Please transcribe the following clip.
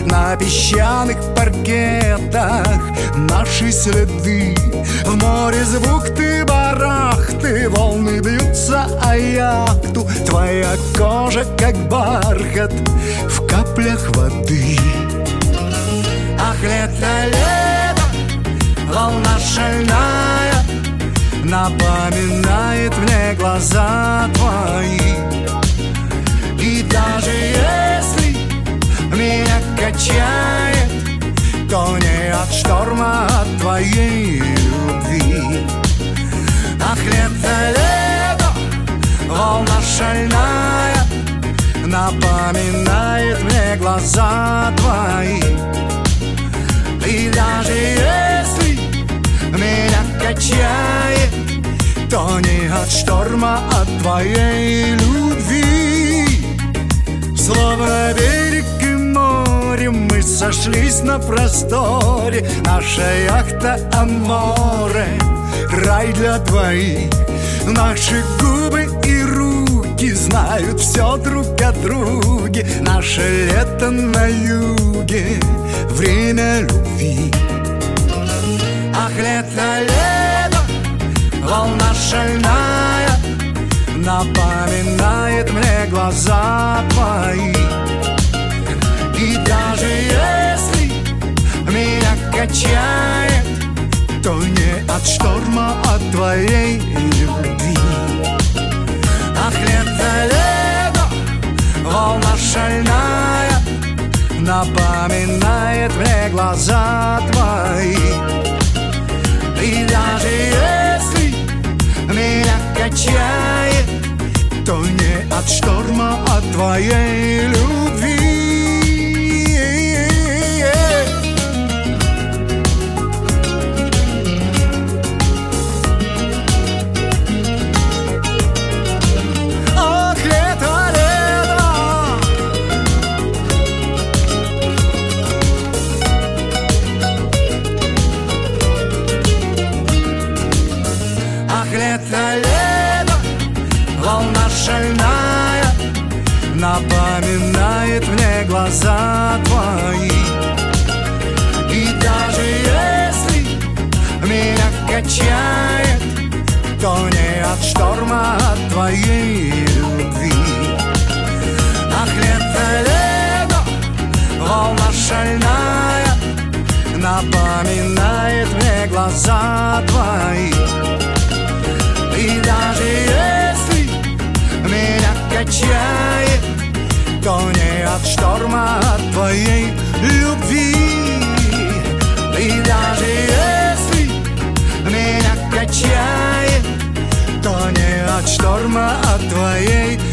на песчаных паркетах наши следы. В море звук ты барахты, волны бьются о яхту. Твоя кожа как бархат в каплях воды. Ах, лето, лето, волна шальная напоминает мне глаза твои. И даже если меня качает, то не от шторма, а от твоей любви. Ах, лето, лето, волна шальная напоминает мне глаза твои. И даже если меня качает, то не от шторма, а от твоей любви. Словно берег и море мы сошлись на просторе. Наша яхта Аморе, рай для двоих. Наши губы и руки знают все друг о друге. Наше лето на юге, время любви. Ах, лето, лето, волна шальная напоминает мне глаза твои. И даже если меня качает, то не от шторма, а от твоей любви. Ах, лето, лето, волна шальная напоминает мне глаза твои. И даже если меня качает, то не от шторма, а от твоей любви. Ах, лето, лето. Ах, лето, лето, волна шальная напоминает мне глаза твои. И даже если меня качает, то не от шторма, а от твоей любви. Ах, лето, лето, волна шальная напоминает мне глаза твои. И даже если меня качает, то не от шторма, а от твоей любви. И даже если меня качает, то не от шторма, а от твоей